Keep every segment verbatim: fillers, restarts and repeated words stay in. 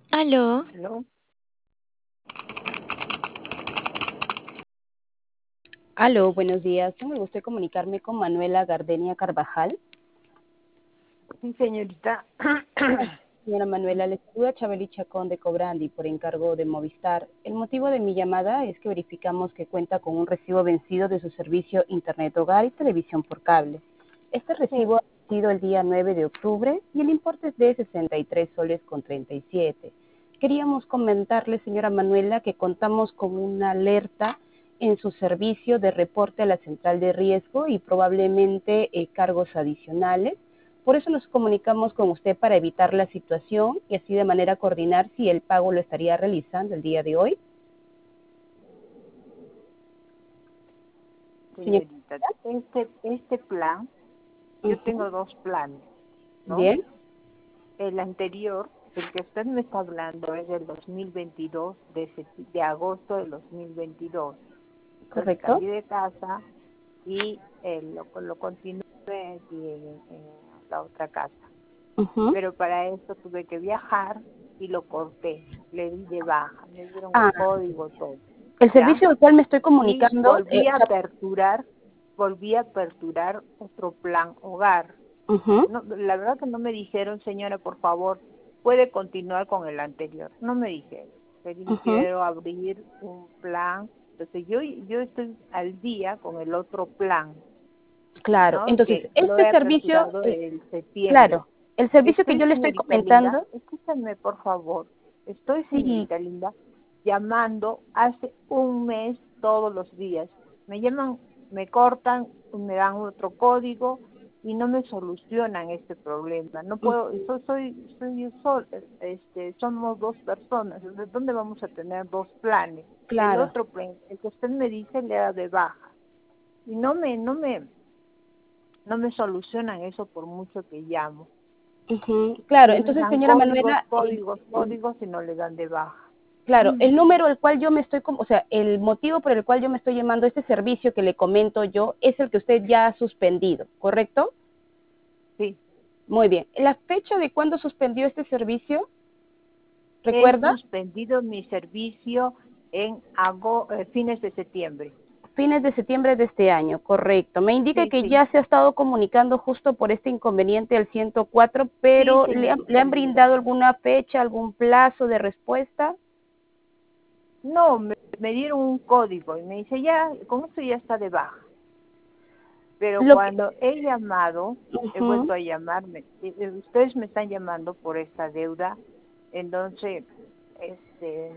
Aló, ¿No? Aló, buenos días. Tengo el gusto de comunicarme con Manuela Gardenia Carvajal. Sí, señorita. Señora Manuela, le saluda Chabeli Chacón de Cobrandi por encargo de Movistar. El motivo de mi llamada es que verificamos que cuenta con un recibo vencido de su servicio Internet Hogar y Televisión por Cable. Este Sí, recibo ha vencido el día nueve de octubre y el importe es de sesenta y tres soles con treinta y siete. Queríamos comentarle, señora Manuela, que contamos con una alerta en su servicio de reporte a la central de riesgo y probablemente eh, cargos adicionales. Por eso nos comunicamos con usted para evitar la situación y así de manera coordinar si el pago lo estaría realizando el día de hoy. Señor, señorita. Este, este plan, yo uh-huh. tengo dos planes, ¿no? Bien, El anterior, el que usted me está hablando, es del dos mil veintidós, de, sep- de agosto del dos mil veintidós. Entonces correcto. cambié de casa y eh, lo, lo continué aquí en, en la otra casa. Uh-huh. Pero para eso tuve que viajar y lo corté. Le di de baja, me dieron el Ah, código, todo, el ¿ya? servicio al cual me estoy Y comunicando, eh, volví a aperturar, volví a aperturar otro plan hogar. uh-huh. No, la verdad que no me dijeron, señora, por favor, puede continuar con el anterior. No me dijeron. Le dije, Uh-huh. quiero abrir un plan. Entonces yo, yo estoy al día con el otro plan, Claro, ¿no? entonces Que lo este he servicio, aperturado eh, en septiembre. claro, el servicio que Estoy, yo le estoy señorita linda, comentando, escúchame por favor. Estoy, sí, señorita linda, llamando hace un mes todos los días. Me llaman, me cortan, me dan otro código y no me solucionan este problema. No puedo, uh-huh. yo soy, soy yo sol, este, somos dos personas. ¿De dónde vamos a tener dos planes? El Claro. otro plan, el que usted me dice, le da de baja y no me, no me, no me solucionan eso por mucho que llamo. Uh-huh. Claro, Y me entonces dan señora códigos, Manuela, el, códigos, el- códigos y no le dan de baja. claro, Mm, el número al cual yo me estoy, com- o sea, el motivo por el cual yo me estoy llamando a este servicio que le comento yo es el que usted ya ha suspendido, ¿correcto? sí, Muy bien. ¿La fecha de cuándo suspendió este servicio? he ¿Recuerda? suspendido mi servicio en ago, eh, fines de septiembre. Fines de septiembre de este año, correcto. Me indica Sí, que sí, ya se ha estado comunicando justo por este inconveniente al ciento cuatro, sí, pero ¿le han, le señorita han linda. brindado alguna fecha, algún plazo de respuesta? No, me, me dieron un código y me dice, ya, con esto ya está de baja. Pero Lo que... cuando he llamado, he Ujú. vuelto a llamarme, eh, eh, ustedes me están llamando por esta deuda, entonces, este,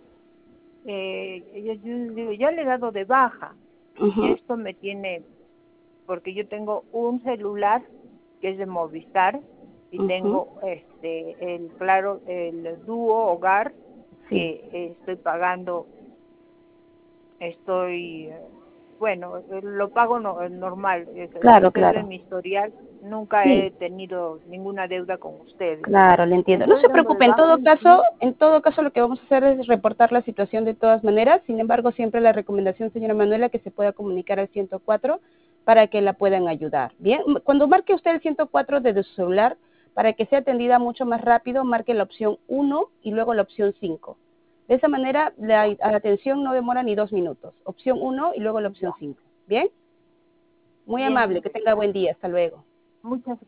eh, yo, yo digo, ya le he dado de baja y Ujú. esto me tiene, porque yo tengo un celular que es de Movistar y Ujú. tengo este el claro el dúo hogar Sí, que eh, estoy pagando, estoy eh, bueno, eh, lo pago no, eh, normal. Es- Si claro, ustedes ven claro. mi historial, nunca Sí, he tenido ninguna deuda con ustedes. claro, le Le entiendo. No estoy se dando de preocupe, en baja todo y, caso, y en todo caso lo que vamos a hacer es reportar la situación de todas maneras. Sin embargo, siempre la recomendación, señora Manuela, que se pueda comunicar al ciento cuatro para que la puedan ayudar. Bien, cuando marque usted el ciento cuatro desde su celular, para que sea atendida mucho más rápido, marque la opción uno y luego la opción cinco. De esa manera, la, ya, la atención no demora ni dos minutos. Opción uno y luego la opción ya. cinco. Bien, muy Bien, amable, que tenga señorita. buen día. Hasta luego. Muchas